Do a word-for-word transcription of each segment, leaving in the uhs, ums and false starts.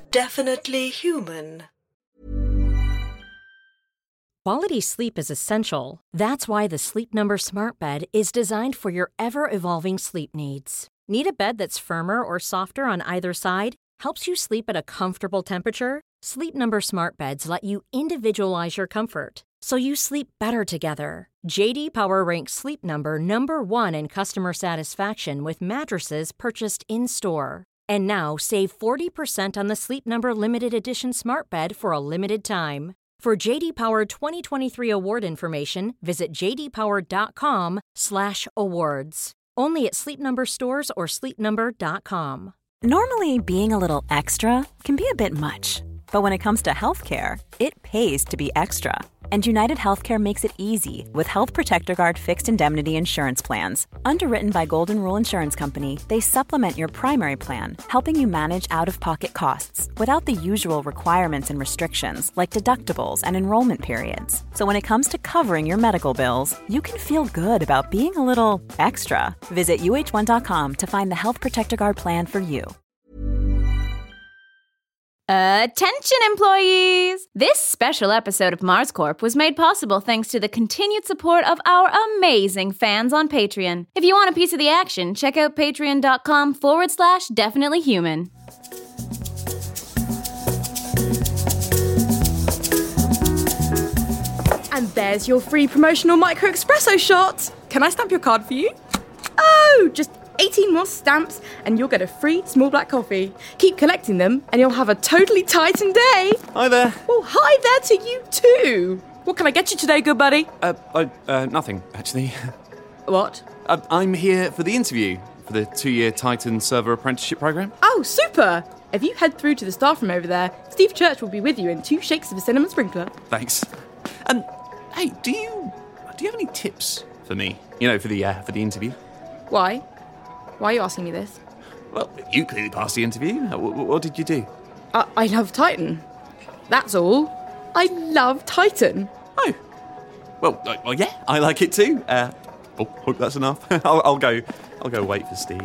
definitely human. Quality sleep is essential. That's why the Sleep Number Smart Bed is designed for your ever-evolving sleep needs. Need a bed that's firmer or softer on either side? Helps you sleep at a comfortable temperature? Sleep Number Smart Beds let you individualize your comfort, so you sleep better together. J D Power ranks Sleep Number number one in customer satisfaction with mattresses purchased in-store. And now, save forty percent on the Sleep Number Limited Edition Smart Bed for a limited time. For J D Power twenty twenty-three award information, visit jdpower.com slash awards. Only at Sleep Number stores or sleep number dot com. Normally, being a little extra can be a bit much. But when it comes to healthcare, it pays to be extra. And United Healthcare makes it easy with Health Protector Guard fixed indemnity insurance plans. Underwritten by Golden Rule Insurance Company, they supplement your primary plan, helping you manage out-of-pocket costs without the usual requirements and restrictions like deductibles and enrollment periods. So when it comes to covering your medical bills, you can feel good about being a little extra. Visit U H one dot com to find the Health Protector Guard plan for you. Attention, employees! This special episode of Mars Corp was made possible thanks to the continued support of our amazing fans on Patreon. If you want a piece of the action, check out patreon.com forward slash definitely human. And there's your free promotional micro espresso shot. Can I stamp your card for you? Oh, just eighteen more stamps and you'll get a free small black coffee. Keep collecting them and you'll have a totally Titan day. Hi there. Well, hi there to you too. What can I get you today, good buddy? Uh, I, uh nothing, actually. What? Uh, I'm here for the interview for the two-year Titan server apprenticeship program. Oh, super. If you head through to the staff room over there, Steve Church will be with you in two shakes of a cinnamon sprinkler. Thanks. Um, hey, do you do you have any tips for me? You know, for the uh, for the interview? Why? Why are you asking me this? Well, you clearly passed the interview. What, what did you do? I, I love Titan. That's all. I love Titan. Oh. Well, uh, well, yeah, I like it too. Uh, oh, hope that's enough. I'll, I'll go. I'll go wait for Steve.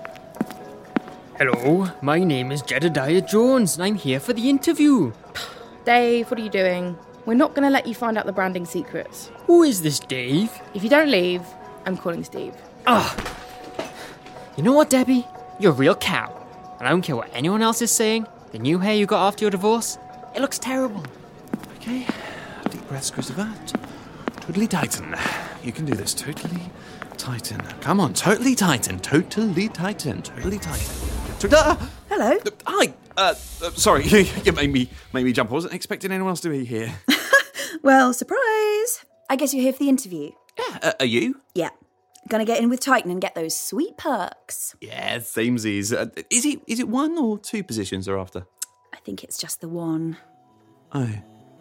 Hello, my name is Jedediah Jones, and I'm here for the interview. Dave, what are you doing? We're not going to let you find out the branding secrets. Who is this, Dave? If you don't leave, I'm calling Steve. Ah. You know what, Debbie? You're a real cow. And I don't care what anyone else is saying. The new hair you got after your divorce, it looks terrible. Okay, deep breaths, Christopher. Totally Titan. You can do this. Totally Titan. Come on, totally Titan. Totally Titan. Totally Titan. To- ah! Hello. Uh, hi. Uh, uh, sorry, you made me made me jump. I wasn't expecting anyone else to be here. Well, surprise. I guess you're here for the interview. Yeah. Uh, are you? Yeah. Gonna get in with Titan and get those sweet perks. Yeah, samesies. Uh, is it is it one or two positions they're after? I think it's just the one. Oh.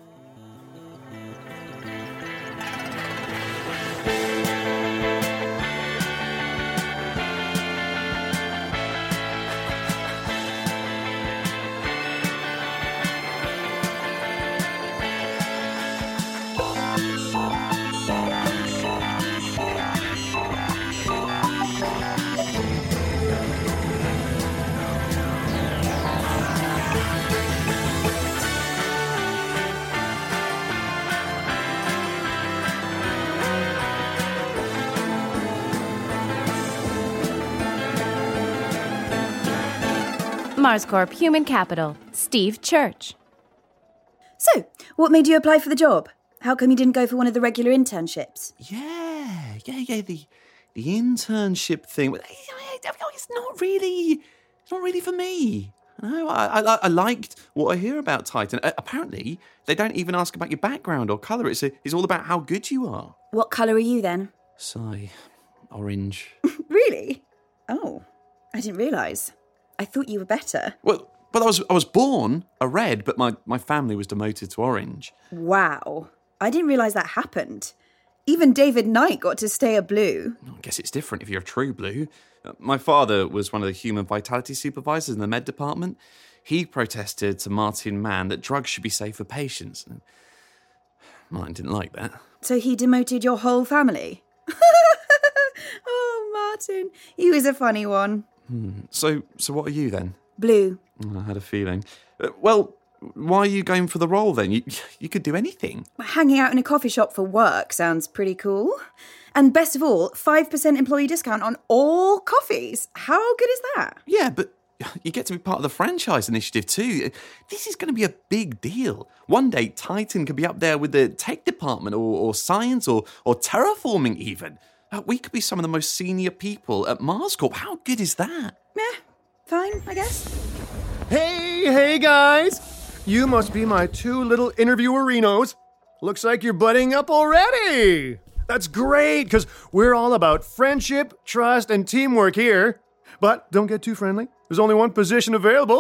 Mars Corp Human Capital, Steve Church. So, what made you apply for the job? How come you didn't go for one of the regular internships? Yeah, yeah, yeah. The the internship thing. It's not really. It's not really for me. No, I, I, I liked what I hear about Titan. Uh, apparently, they don't even ask about your background or colour. It's a, it's all about how good you are. What colour are you then? Sigh. Orange. Really? Oh, I didn't realise. I thought you were better. Well, well, I was I was born a red, but my, my family was demoted to orange. Wow. I didn't realise that happened. Even David Knight got to stay a blue. I guess it's different if you're a true blue. My father was one of the human vitality supervisors in the med department. He protested to Martin Mann that drugs should be safe for patients. Martin didn't like that. So he demoted your whole family? Oh, Martin, he was a funny one. Hmm. So, so what are you then? Blue. I had a feeling. Uh, well, why are you going for the role then? You, you could do anything. Hanging out in a coffee shop for work sounds pretty cool. And best of all, five percent employee discount on all coffees. How good is that? Yeah, but you get to be part of the franchise initiative too. This is going to be a big deal. One day, Titan could be up there with the tech department or, or science or, or terraforming even. Uh, we could be some of the most senior people at Mars Corp. How good is that? Yeah, fine, I guess. Hey, hey guys! You must be my two little interviewerinos. Looks like you're budding up already. That's great, because we're all about friendship, trust, and teamwork here. But don't get too friendly. There's only one position available.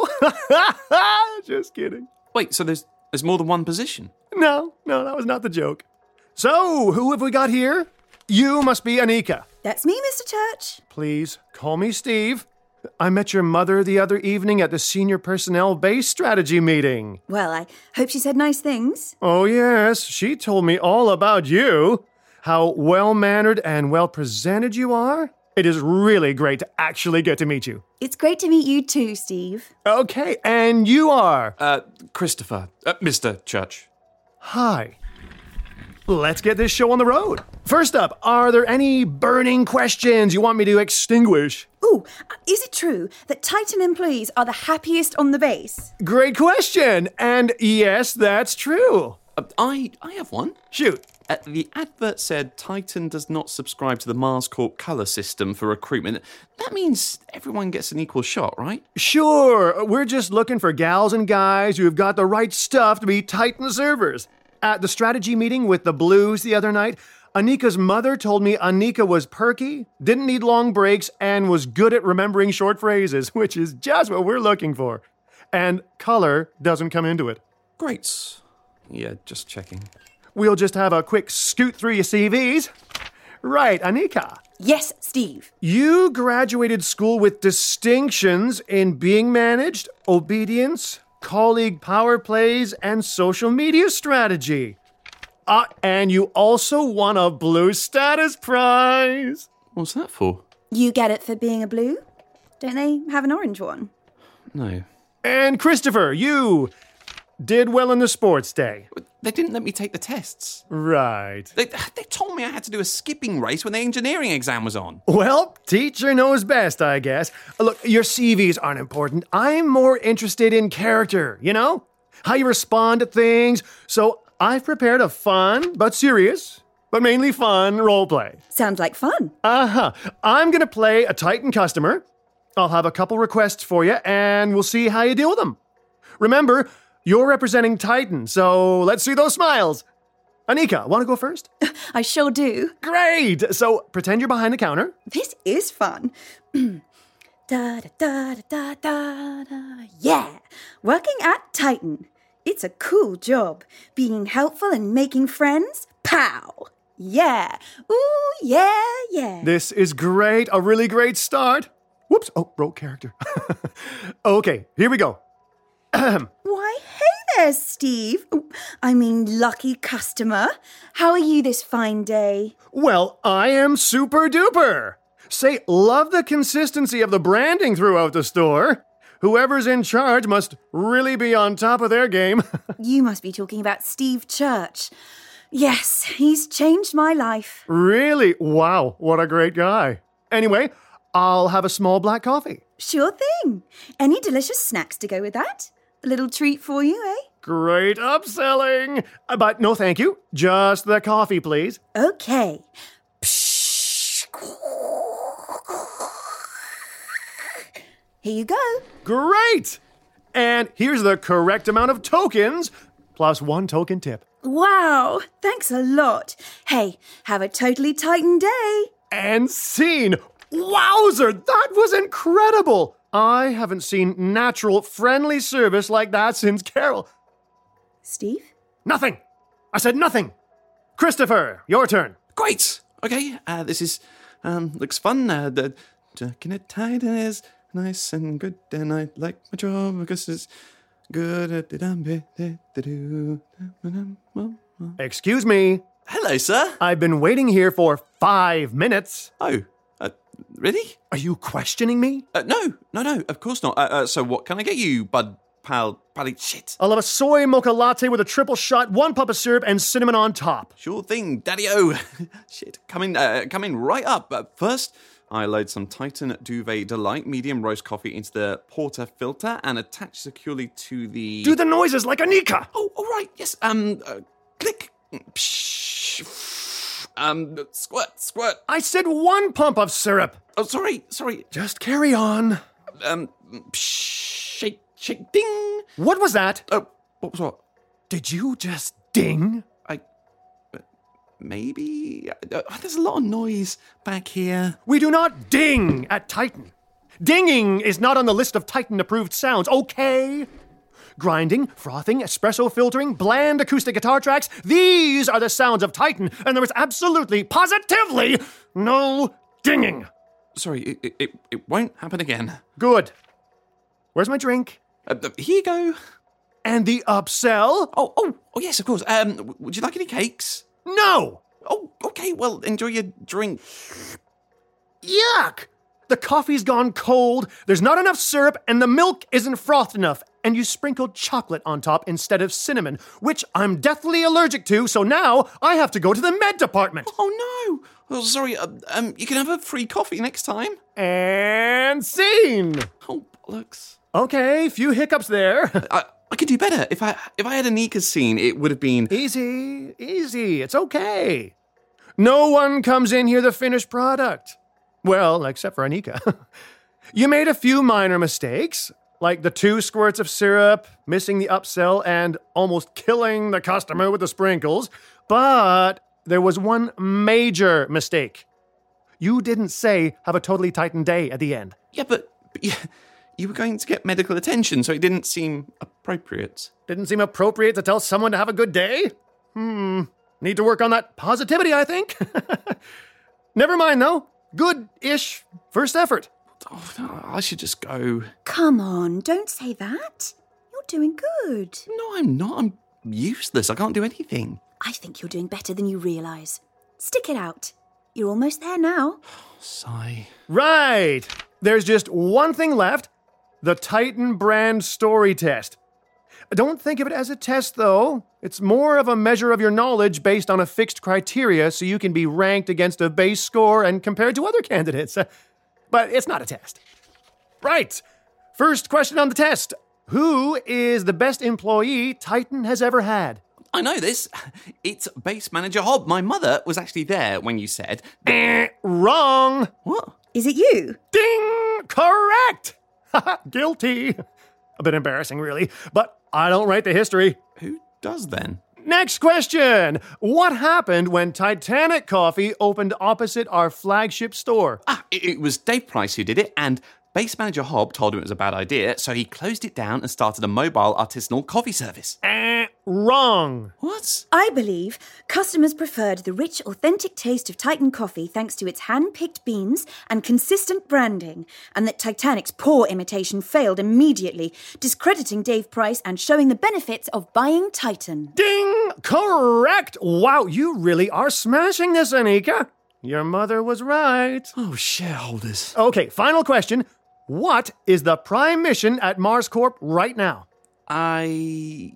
Just kidding. Wait, so there's there's more than one position? No, no, that was not the joke. So, who have we got here? You must be Anika. That's me, Mister Church. Please call me Steve. I met your mother the other evening at the senior personnel base strategy meeting. Well, I hope she said nice things. Oh, yes. She told me all about you. How well-mannered and well-presented you are. It is really great to actually get to meet you. It's great to meet you too, Steve. Okay, and you are? Uh, Christopher. Uh, Mister Church. Hi. Let's get this show on the road. First up, are there any burning questions you want me to extinguish? Ooh, is it true that Titan employees are the happiest on the base? Great question. And yes, that's true. Uh, I I have one. Shoot. Uh, the advert said Titan does not subscribe to the Mars Corp colour system for recruitment. That means everyone gets an equal shot, right? Sure. We're just looking for gals and guys who've got the right stuff to be Titan servers. At the strategy meeting with the Blues the other night, Anika's mother told me Anika was perky, didn't need long breaks, and was good at remembering short phrases, which is just what we're looking for. And color doesn't come into it. Great. Yeah, just checking. We'll just have a quick scoot through your C Vs. Right, Anika. Yes, Steve. You graduated school with distinctions in being managed, obedience, colleague power plays, and social media strategy. Uh, and you also won a Blue Status Prize. What's that for? You get it for being a blue? Don't they have an orange one? No. And Christopher, you did well in the sports day. They didn't let me take the tests. Right. They, they told me I had to do a skipping race when the engineering exam was on. Well, teacher knows best, I guess. Look, your C Vs aren't important. I'm more interested in character, you know? How you respond to things. So I've prepared a fun, but serious, but mainly fun role play. Sounds like fun. Uh-huh. I'm going to play a Titan customer. I'll have a couple requests for you, and we'll see how you deal with them. Remember, you're representing Titan, so let's see those smiles. Anika, want to go first? I sure do. Great! So pretend you're behind the counter. This is fun. da, da, da, da, da, da. Yeah! Working at Titan. It's a cool job. Being helpful and making friends. Pow! Yeah! Ooh, yeah, yeah. This is great. A really great start. Whoops. Oh, broke character. Okay, here we go. Why, hey there, Steve. Ooh, I mean, lucky customer. How are you this fine day? Well, I am super duper. Say, love the consistency of the branding throughout the store. Whoever's in charge must really be on top of their game. You must be talking about Steve Church. Yes, he's changed my life. Really? Wow, what a great guy. Anyway, I'll have a small black coffee. Sure thing. Any delicious snacks to go with that? A little treat for you, eh? Great upselling. Uh, But no thank you. Just the coffee, please. Okay. Here you go. Great! And here's the correct amount of tokens, plus one token tip. Wow, thanks a lot. Hey, have a totally Titan day. And scene. Wowzer, that was incredible. I haven't seen natural, friendly service like that since Carol. Steve? Nothing. I said nothing. Christopher, your turn. Great. Okay, uh, this is, um, looks fun. Uh, the Working at Titan is nice and good, and I like my job because it's good at the Excuse me. Hello, sir. I've been waiting here for five minutes. Oh, Uh, really? Are you questioning me? Uh, no, no, no, of course not. Uh, uh, so what can I get you, bud, pal, pally, shit? I'll have a soy mocha latte with a triple shot, one pump of syrup, and cinnamon on top. Sure thing, daddy-o. Shit, coming, uh, coming right up. Uh, first, I load some Titan Duvet Delight medium roast coffee into the porter filter and attach securely to the... Do the noises like Anika! Oh, all right, yes. Um, uh, click. Psh, um, squirt, squirt. I said one pump of syrup. Oh, sorry, sorry. Just carry on. Um, psh, shake, shake, ding. What was that? Oh, what was what? Did you just ding? I... Uh, maybe... Uh, there's a lot of noise back here. We do not ding at Titan. Dinging is not on the list of Titan-approved sounds, okay? Grinding, frothing, espresso filtering, bland acoustic guitar tracks, these are the sounds of Titan, and there is absolutely, positively, no dinging. Sorry, it, it, it won't happen again. Good. Where's my drink? Uh, uh, here you go. And the upsell? Oh, oh, oh, yes, of course. Um, w- would you like any cakes? No! Oh, okay, well, enjoy your drink. Yuck! The coffee's gone cold, there's not enough syrup, and the milk isn't frothed enough. And you sprinkled chocolate on top instead of cinnamon, which I'm deathly allergic to, so now I have to go to the med department. Oh, no. Oh, sorry, uh, um, you can have a free coffee next time. And scene! Oh, bollocks. Okay, few hiccups there. I, I could do better. If I if I had Anika's scene, it would have been... Easy, easy, it's okay. No one comes in here the finished product. Well, except for Anika. You made a few minor mistakes, like the two squirts of syrup, missing the upsell, and almost killing the customer with the sprinkles. But there was one major mistake. You didn't say, have a totally Titan day at the end. Yeah, but, but you, you were going to get medical attention, so it didn't seem appropriate. Didn't seem appropriate to tell someone to have a good day? Hmm, need to work on that positivity, I think. Never mind, though. Good-ish first effort. Oh, no, I should just go. Come on, don't say that. You're doing good. No, I'm not. I'm useless. I can't do anything. I think you're doing better than you realise. Stick it out. You're almost there now. Sigh. Right. There's just one thing left. The Titan brand story test. Don't think of it as a test, though. It's more of a measure of your knowledge based on a fixed criteria so you can be ranked against a base score and compared to other candidates. But it's not a test. Right. First question on the test. Who is the best employee Titan has ever had? I know this. It's base manager Hob. My mother was actually there when you said... Eh, wrong. What? Is it you? Ding! Correct! Guilty. A bit embarrassing, really, but I don't write the history. Who does then? Next question. What happened when Titanic Coffee opened opposite our flagship store? Ah, it, it was Dave Price who did it, and base manager Hob told him it was a bad idea, so he closed it down and started a mobile artisanal coffee service. Eh, wrong. What? I believe customers preferred the rich, authentic taste of Titan coffee thanks to its hand-picked beans and consistent branding, and that Titanic's poor imitation failed immediately, discrediting Dave Price and showing the benefits of buying Titan. Ding! Correct! Wow, you really are smashing this, Anika. Your mother was right. Oh, shareholders. Okay, final question. What is the prime mission at Mars Corp right now? I...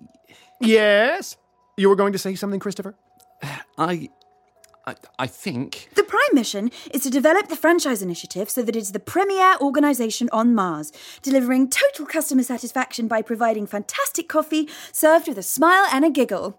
Yes? You were going to say something, Christopher? I... I, I think... The prime mission is to develop the franchise initiative so that it's the premier organisation on Mars, delivering total customer satisfaction by providing fantastic coffee served with a smile and a giggle.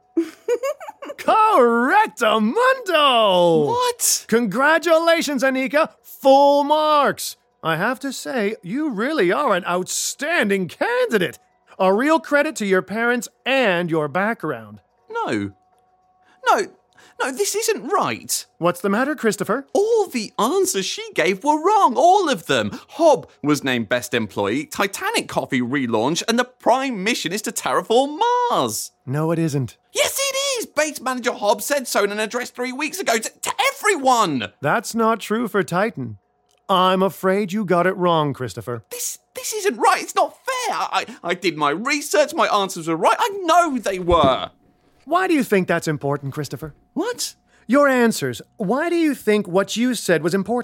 Correctamundo! What? Congratulations, Anika. Full marks. I have to say, you really are an outstanding candidate. A real credit to your parents and your background. No. No. No, this isn't right. What's the matter, Christopher? All the answers she gave were wrong. All of them. Hob was named best employee, Titanic Coffee relaunch, and the prime mission is to terraform Mars. No, it isn't. Yes, it is. Base manager Hob said so in an address three weeks ago to, to everyone. That's not true for Titan. I'm afraid you got it wrong, Christopher. This this isn't right. It's not fair. I, I did my research. My answers were right. I know they were. Why do you think that's important, Christopher? What? Your answers. Why do you think what you said was important?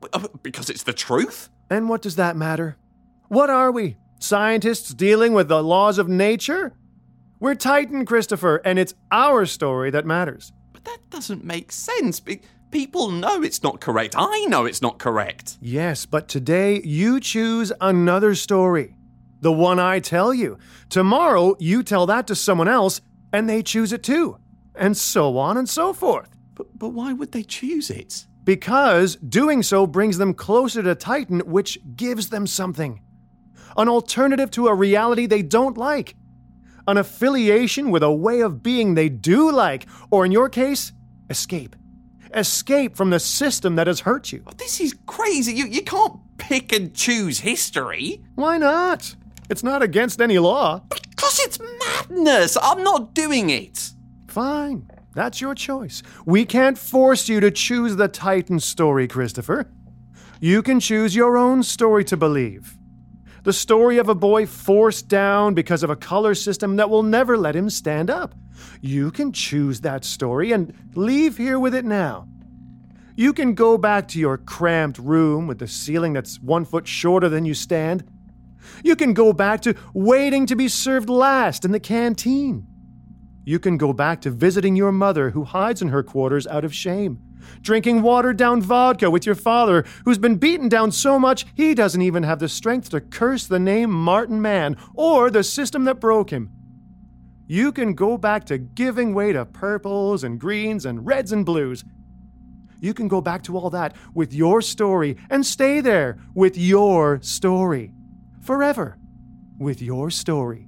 Because it's the truth? And what does that matter? What are we? Scientists dealing with the laws of nature? We're Titan, Christopher, and it's our story that matters. But that doesn't make sense. People know it's not correct. I know it's not correct. Yes, but today you choose another story. The one I tell you. Tomorrow you tell that to someone else, and they choose it too. And so on and so forth. But, but why would they choose it? Because doing so brings them closer to Titan, which gives them something. An alternative to a reality they don't like. An affiliation with a way of being they do like. Or in your case, escape. Escape from the system that has hurt you. This is crazy. You, you can't pick and choose history. Why not? It's not against any law. Because it's madness. I'm not doing it. Fine. That's your choice. We can't force you to choose the Titan story, Christopher. You can choose your own story to believe. The story of a boy forced down because of a color system that will never let him stand up. You can choose that story and leave here with it now. You can go back to your cramped room with the ceiling that's one foot shorter than you stand. You can go back to waiting to be served last in the canteen. You can go back to visiting your mother who hides in her quarters out of shame. Drinking watered-down vodka with your father who's been beaten down so much he doesn't even have the strength to curse the name Martin Mann or the system that broke him. You can go back to giving way to purples and greens and reds and blues. You can go back to all that with your story and stay there with your story. Forever with your story.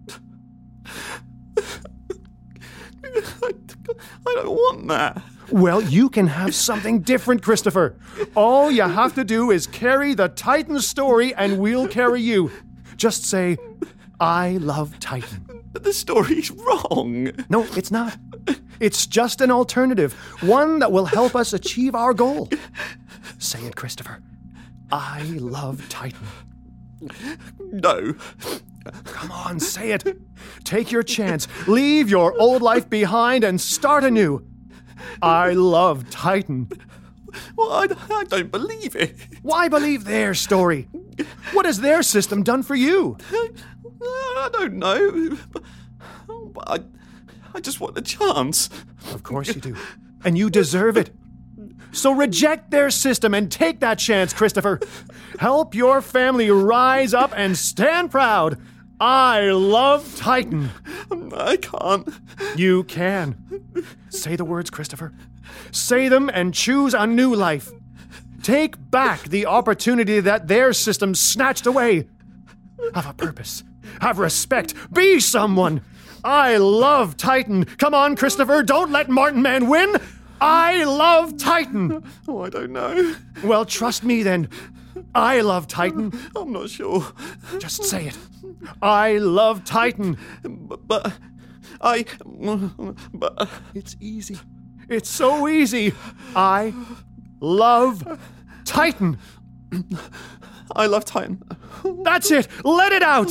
I don't want that. Well, you can have something different, Christopher. All you have to do is carry the Titan story and we'll carry you. Just say, I love Titan. But the story's wrong. No, it's not. It's just an alternative, one that will help us achieve our goal. Say it, Christopher. I love Titan. No. Come on, say it. Take your chance. Leave your old life behind and start anew. I love Titan. Well, I, I don't believe it. Why believe their story? What has their system done for you? I, I don't know. But, but I, I just want a chance. Of course you do. And you deserve it. So reject their system and take that chance, Christopher. Help your family rise up and stand proud. I love Titan. I can't. You can. Say the words, Christopher. Say them and choose a new life. Take back the opportunity that their system snatched away. Have a purpose. Have respect. Be someone. I love Titan. Come on, Christopher. Don't let Martin Mann win. I love Titan. Oh, I don't know. Well, trust me then. I love Titan. I'm not sure. Just say it. I love Titan. But, but I... But... It's easy. It's so easy. I love Titan. I love Titan. That's it. Let it out.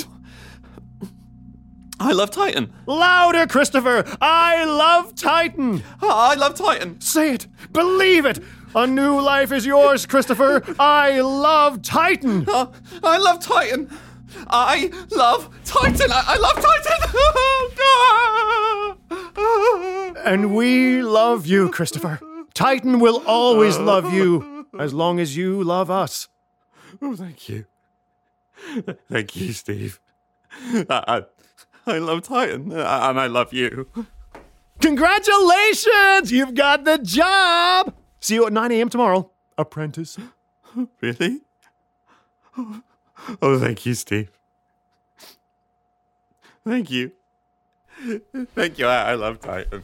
I love Titan. Louder, Christopher. I love Titan. I love Titan. Say it. Believe it. A new life is yours, Christopher. I love Titan. Uh, I love Titan. I love Titan. I, I love Titan. And we love you, Christopher. Titan will always love you as long as you love us. Oh, thank you. Thank you, Steve. I, I, I love Titan, and I love you. Congratulations! You've got the job! See you at nine a.m. tomorrow, apprentice. Really? Oh, thank you, Steve. Thank you. Thank you. I, I love Titan.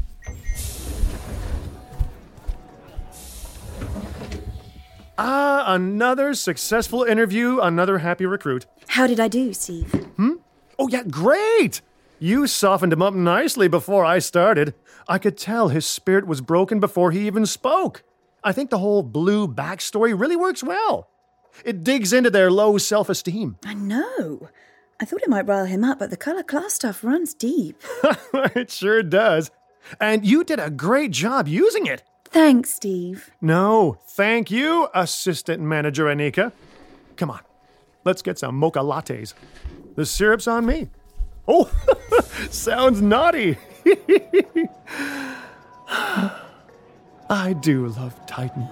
Ah, another successful interview, another happy recruit. How did I do, Steve? Hmm? Oh, yeah, great! You softened him up nicely before I started. I could tell his spirit was broken before he even spoke. I think the whole blue backstory really works well. It digs into their low self-esteem. I know. I thought it might rile him up, but the color class stuff runs deep. It sure does. And you did a great job using it. Thanks, Steve. No, thank you, Assistant Manager Anika. Come on, let's get some mocha lattes. The syrup's on me. Oh, sounds naughty. I do love Titan.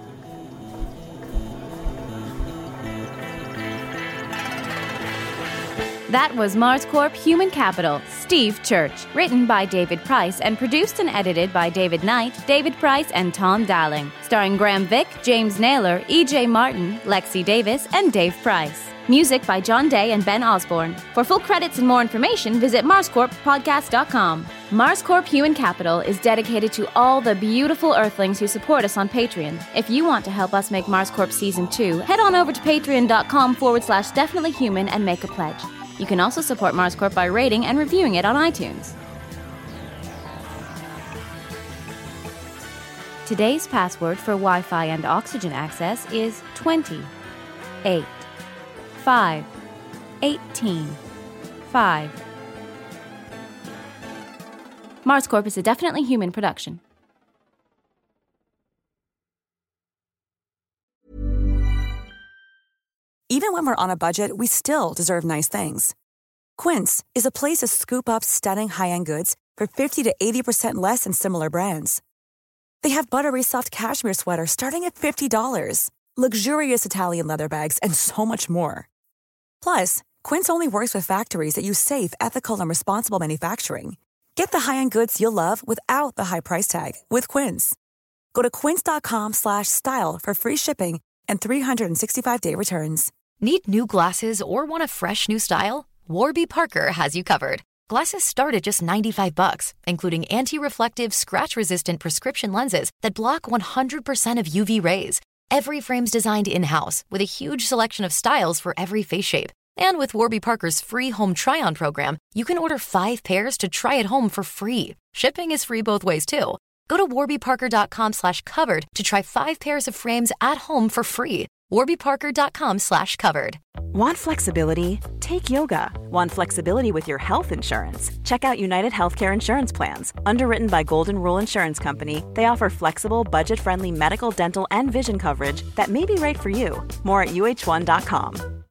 That was Mars Corp Human Capital, Steve Church, written by David Price and produced and edited by David Knight, David Price, and Tom Dowling. Starring Graham Vick, James Naylor, E J Martin, Lexi Davis, and Dave Price. Music by John Day and Ben Osborne. For full credits and more information, visit mars corp podcast dot com. Mars Corp Human Capital is dedicated to all the beautiful Earthlings who support us on Patreon. If you want to help us make Mars Corp Season two, head on over to patreon.com forward slash definitely human and make a pledge. You can also support Mars Corp by rating and reviewing it on iTunes. Today's password for Wi-Fi and oxygen access is twenty, eight, five, eighteen, five. Mars Corp is a Definitely Human production. Even when we're on a budget, we still deserve nice things. Quince is a place to scoop up stunning high-end goods for fifty to eighty percent less than similar brands. They have buttery soft cashmere sweaters starting at fifty dollars, luxurious Italian leather bags, and so much more. Plus, Quince only works with factories that use safe, ethical, and responsible manufacturing. Get the high-end goods you'll love without the high price tag with Quince. Go to quince.com slash style for free shipping and three sixty-five day returns. Need new glasses or want a fresh new style? Warby Parker has you covered. Glasses start at just ninety-five bucks, including anti-reflective, scratch-resistant prescription lenses that block one hundred percent of U V rays. Every frame's designed in-house with a huge selection of styles for every face shape. And with Warby Parker's free home try-on program, you can order five pairs to try at home for free. Shipping is free both ways, too. Go to warbyparker.com slash covered to try five pairs of frames at home for free. warbyparker.com slash covered. Want flexibility? Take yoga. Want flexibility with your health insurance? Check out United Healthcare Insurance Plans. Underwritten by Golden Rule Insurance Company, they offer flexible, budget-friendly medical, dental, and vision coverage that may be right for you. More at U H one dot com.